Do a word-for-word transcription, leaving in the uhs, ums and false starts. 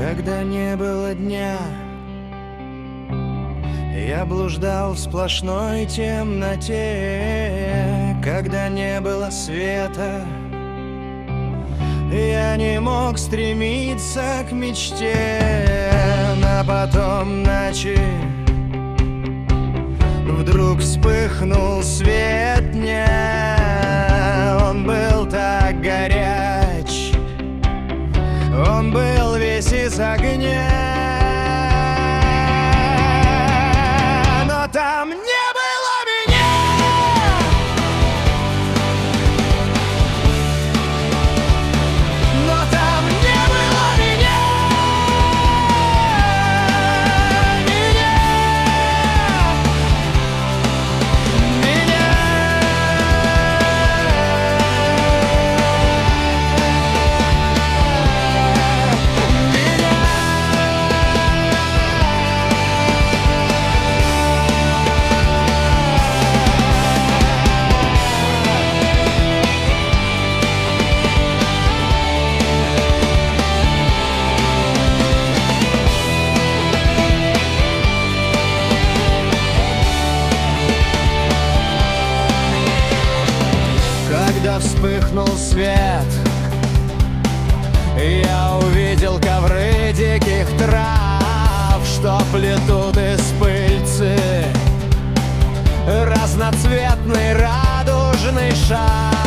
Когда не было дня, я блуждал в сплошной темноте. Когда не было света, я не мог стремиться к мечте. А потом ночи вдруг вспыхнул свет дня. Он был так горяч, он был весь из огня. Но там не было меня. Но там не было меня. Меня. Меня. Когда вспыхнул свет, я увидел ковры диких трав, что плетут из пыльцы разноцветный радужный шар.